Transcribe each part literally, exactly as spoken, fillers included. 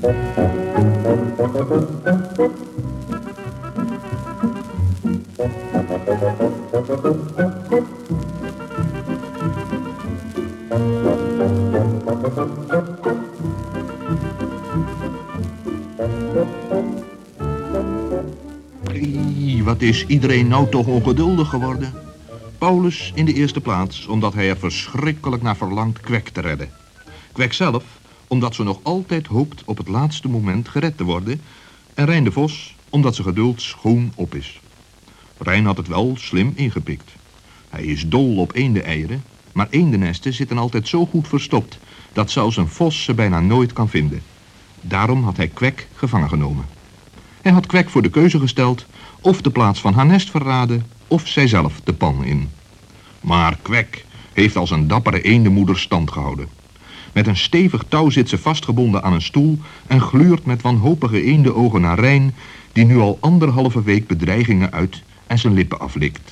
Hey, wat is iedereen nou toch ongeduldig geworden? Paulus in de eerste plaats, omdat hij er verschrikkelijk naar verlangt Kwek te redden. Kwek zelf, omdat ze nog altijd hoopt op het laatste moment gered te worden. En Rijn de Vos, omdat zijn geduld schoon op is. Rijn had het wel slim ingepikt. Hij is dol op eendeneieren, maar eendennesten zitten altijd zo goed verstopt dat zelfs een vos ze bijna nooit kan vinden. Daarom had hij Kwek gevangen genomen. Hij had Kwek voor de keuze gesteld of de plaats van haar nest verraden of zijzelf de pan in. Maar Kwek heeft als een dappere eendenmoeder stand gehouden. Met een stevig touw zit ze vastgebonden aan een stoel en gluurt met wanhopige eendenogen naar Rijn, die nu al anderhalve week bedreigingen uit en zijn lippen aflikt.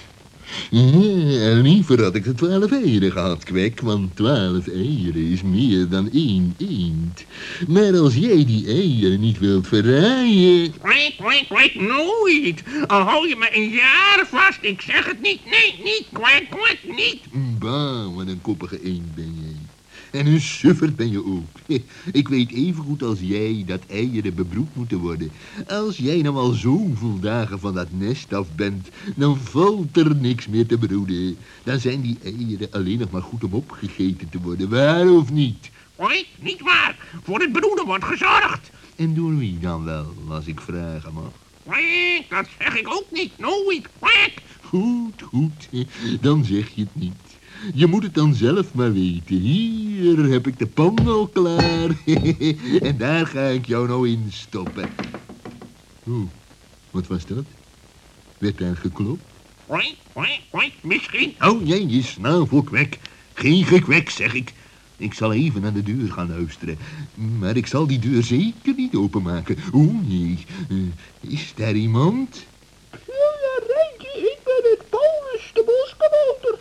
Ja, liever had ik de twaalf eieren gehad, Kwek, want twaalf eieren is meer dan één eend. Maar als jij die eieren niet wilt verraaien... Kwek, kwek, kwek, nooit. Al hou je me een jaar vast, ik zeg het niet, nee, niet, kwek, kwek, niet. Bah, wat een koppige eend ben jij. En een sufferd ben je ook. Ik weet evengoed als jij dat eieren bebroed moeten worden. Als jij nou al zoveel dagen van dat nest af bent, dan valt er niks meer te broeden. Dan zijn die eieren alleen nog maar goed om opgegeten te worden, waar of niet? Kwek, niet waar. Voor het broeden wordt gezorgd. En door wie dan wel, als ik vragen mag? Kwek, dat zeg ik ook niet, nooit, kwek. Goed, goed, dan zeg je het niet. Je moet het dan zelf maar weten. Hier heb ik de pan al klaar. En daar ga ik jou nou in stoppen. Oeh, wat was dat? Werd daar geklopt? Kwek, kwek, kwek, misschien. Oh, jij je snavel, Kwek. Geen gekwek, zeg ik. Ik zal even aan de deur gaan luisteren. Maar ik zal die deur zeker niet openmaken. Oeh, nee. Uh, is daar iemand? Ja, Rijntje, ik ben het, Paulus, de boskabouter.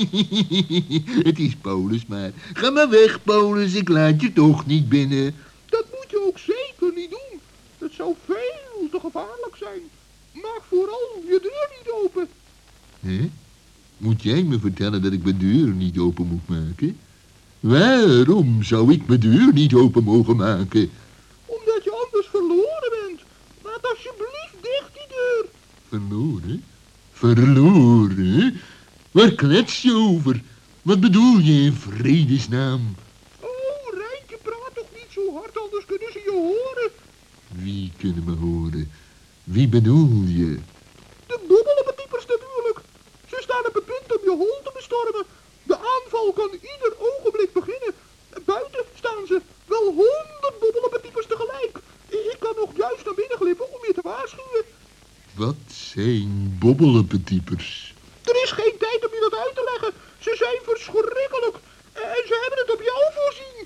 Het is Paulus, maar ga maar weg, Paulus. Ik laat je toch niet binnen. Dat moet je ook zeker niet doen. Het zou veel te gevaarlijk zijn. Maak vooral je deur niet open. Hè? Moet jij me vertellen dat ik mijn deur niet open moet maken? Waarom zou ik mijn deur niet open mogen maken? Omdat je anders verloren bent. Laat alsjeblieft dicht die deur. Verloren? Verloren? Waar klets je over? Wat bedoel je in vredesnaam? Oh, Rijntje, praat toch niet zo hard, anders kunnen ze je horen. Wie kunnen me horen? Wie bedoel je? De bobbelpetiepers natuurlijk. Ze staan op het punt om je hol te bestormen. De aanval kan ieder ogenblik beginnen. Buiten staan ze, wel honderd bobbelpetiepers tegelijk. Ik kan nog juist naar binnen glippen om je te waarschuwen. Wat zijn bobbelpetiepers? Er is geen tijd om je dat uit te leggen. Ze zijn verschrikkelijk. En ze hebben het op jou voorzien.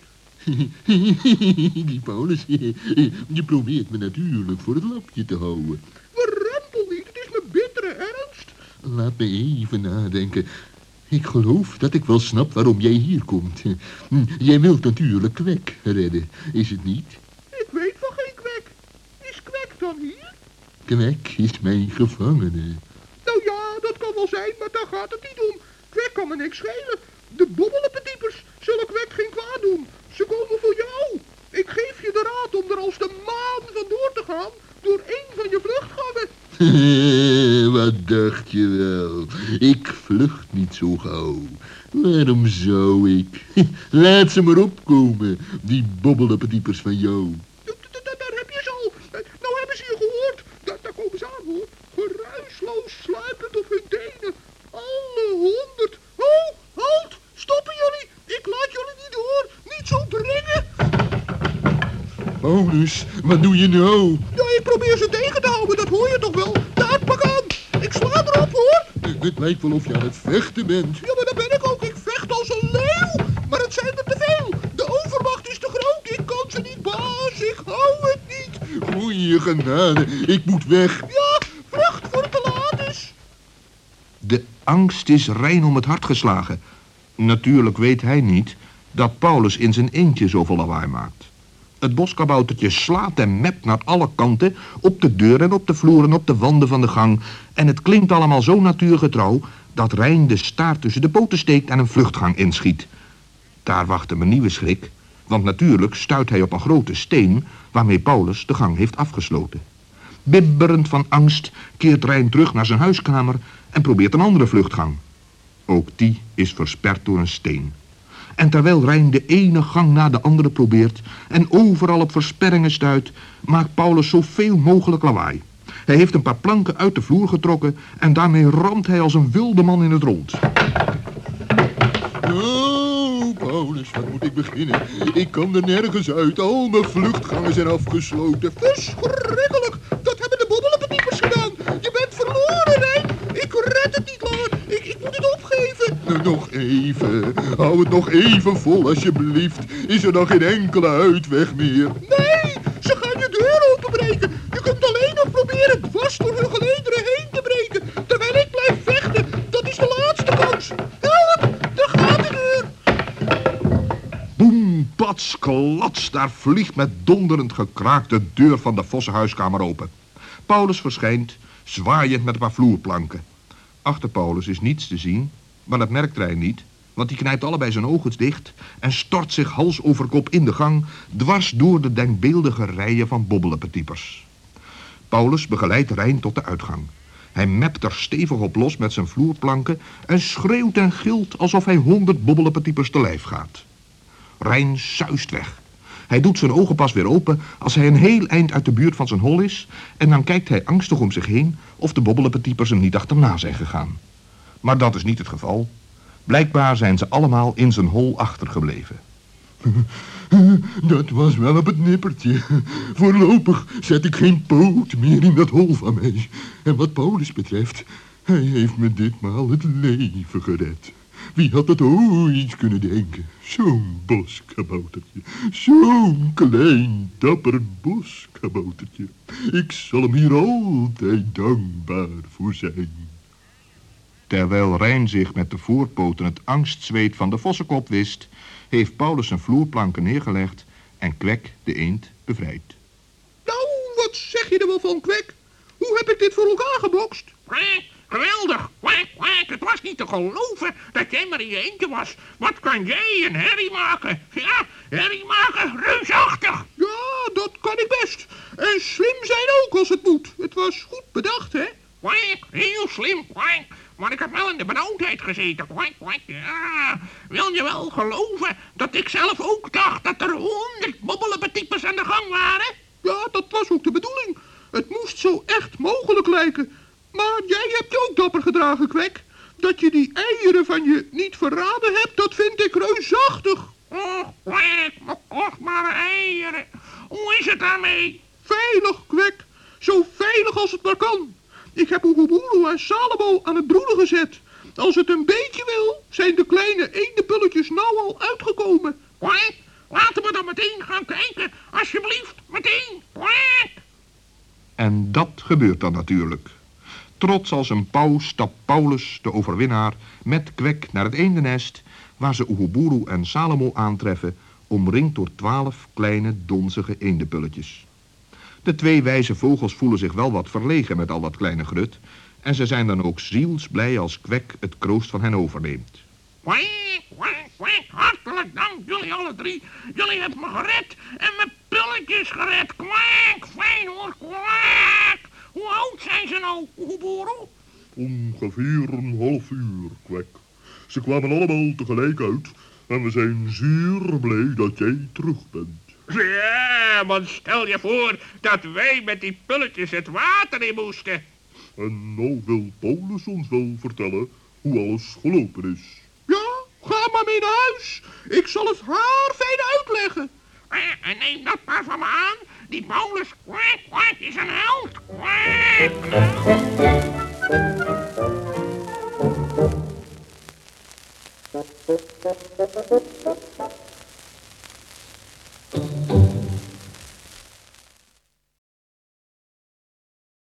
Die Paulus, je probeert me natuurlijk voor het lapje te houden. Verrempel niet, het is mijn bittere ernst. Laat me even nadenken. Ik geloof dat ik wel snap waarom jij hier komt. Jij wilt natuurlijk Kwek redden, is het niet? Ik weet van geen Kwek. Is Kwek dan hier? Kwek is mijn gevangene. Nou ja, dat kan wel zijn, maar daar gaat het niet om. Kwek kan me niks schelen. De bobbelpetiepers zullen Kwek geen kwaad doen. Ze komen voor jou. Ik geef je de raad om er als de maan vandoor te gaan door één van je vluchtgangen. Wat dacht je wel? Ik vlucht niet zo gauw. Waarom zou ik? Laat ze maar opkomen, die bobbelpetiepers van jou. Daar heb je ze al. Nou hebben ze je gehoord. Daar komen ze aan, hoor. Geruisloos sluipend op hun tenen. Alle honderd. Oh, halt! Stoppen jullie! Ik laat jullie niet door. Niet zo dringen. Paulus, wat doe je nou? Ja, ik probeer ze tegen te houden. Dat hoor je toch wel? Daar, pak aan. Ik sla erop, hoor. Het lijkt wel of je aan het vechten bent. Ja, maar dat ben ik ook. Ik vecht als een leeuw. Maar het zijn er te veel. De overmacht is te groot. Ik kan ze niet, baas. Ik hou het niet. Goeie genade, ik moet weg. Ja, vlucht voor het te laat is. De angst is Rijn om het hart geslagen. Natuurlijk weet hij niet dat Paulus in zijn eentje zoveel lawaai maakt. Het boskaboutertje slaat en mept naar alle kanten, op de deur en op de vloer en op de wanden van de gang. En het klinkt allemaal zo natuurgetrouw dat Rijn de staart tussen de poten steekt en een vluchtgang inschiet. Daar wacht hem een nieuwe schrik, want natuurlijk stuit hij op een grote steen waarmee Paulus de gang heeft afgesloten. Bibberend van angst keert Rijn terug naar zijn huiskamer en probeert een andere vluchtgang. Ook die is versperd door een steen. En terwijl Rijn de ene gang na de andere probeert en overal op versperringen stuit, maakt Paulus zoveel mogelijk lawaai. Hij heeft een paar planken uit de vloer getrokken en daarmee ramt hij als een wilde man in het rond. Oh, Paulus, wat moet ik beginnen? Ik kan er nergens uit. Al mijn vluchtgangen zijn afgesloten. Verschrikkelijk! Dat hebben de bobbelpetiepers gedaan. Je bent verloren, Rijn. Ik red het niet langer. Ik, ik moet het opgeven. Nou, nog even. Hou het nog even vol, alsjeblieft. Is er dan geen enkele uitweg meer? Nee, ze gaan je deur openbreken. Je kunt alleen nog proberen dwars door hun gelederen heen te breken. Terwijl ik blijf vechten. Dat is de laatste kans. Help, daar gaat de deur. Boem, pats, klats, daar vliegt met donderend gekraak de deur van de Vossenhuiskamer open. Paulus verschijnt, zwaaiend met een paar vloerplanken. Achter Paulus is niets te zien, maar dat merkt Rijn niet, want die knijpt allebei zijn ogen dicht en stort zich hals over kop in de gang, dwars door de denkbeeldige rijen van bobbelpetiepers. Paulus begeleidt Rijn tot de uitgang. Hij mept er stevig op los met zijn vloerplanken en schreeuwt en gilt alsof hij honderd bobbelpetiepers te lijf gaat. Rijn suist weg. Hij doet zijn ogen pas weer open als hij een heel eind uit de buurt van zijn hol is en dan kijkt hij angstig om zich heen of de bobbelpetiepers hem niet achterna zijn gegaan. Maar dat is niet het geval. Blijkbaar zijn ze allemaal in zijn hol achtergebleven. Dat was wel op het nippertje. Voorlopig zet ik geen poot meer in dat hol van mij. En wat Paulus betreft, hij heeft me ditmaal het leven gered. Wie had dat ooit kunnen denken? Zo'n boskaboutertje. Zo'n klein, dapper boskaboutertje. Ik zal hem hier altijd dankbaar voor zijn. Terwijl Rijn zich met de voorpoten het angstzweet van de vossenkop wist, heeft Paulus zijn vloerplanken neergelegd en Kwek de eend bevrijd. Nou, wat zeg je er wel van, Kwek? Hoe heb ik dit voor elkaar gebokst? Kwak, geweldig. Kwak, kwak. Het was niet te geloven dat jij maar in je eentje was. Wat kan jij een herrie maken? Ja, herrie maken, reusachtig. Ja, dat kan ik best. En slim zijn ook als het moet. Het was goed bedacht, hè? Kwak, heel slim, kwak. Maar ik heb wel in de benauwdheid gezeten. Kwak, kwak, ja. Wil je wel geloven dat ik zelf ook dacht dat er honderd bobbelpetiepers aan de gang waren? Ja, dat was ook de bedoeling. Het moest zo echt mogelijk lijken. Maar jij hebt je ook dapper gedragen, Kwek. Dat je die eieren van je niet verraden hebt, dat vind ik reusachtig. Och, Kwak, mijn kostbare eieren. Hoe is het daarmee? Veilig, Kwek. Zo veilig als het maar kan. Ik heb Oegubulu en Salomo aan het broeden gezet. Als het een beetje wil, zijn de kleine eendenpulletjes nou al uitgekomen. Kwak, laten we dan meteen gaan kijken. Alsjeblieft, meteen. Kwak. En dat gebeurt dan natuurlijk. Trots als een pauw stapt Paulus, de overwinnaar, met Kwek naar het eendennest, waar ze Oegubulu en Salomo aantreffen, omringd door twaalf kleine, donzige eendenpulletjes. De twee wijze vogels voelen zich wel wat verlegen met al dat kleine grut, en ze zijn dan ook zielsblij als Kwek het kroost van hen overneemt. Kwak, kwak, kwak. Hartelijk dank jullie alle drie. Jullie hebben me gered en mijn pulletjes gered. Kwak, fijn hoor, kwak. Hoe oud zijn ze nou, Oegubulu? Ongeveer een half uur, Kwek. Ze kwamen allemaal tegelijk uit. En we zijn zeer blij dat jij terug bent. Ja, want stel je voor dat wij met die pulletjes het water in moesten. En nou wil Paulus ons wel vertellen hoe alles gelopen is. Ja, ga maar mee naar huis. Ik zal het haar fijn uitleggen. Ah, en neem dat maar van me aan. Die Paulus, kwak, kwak, is een held. Kwak.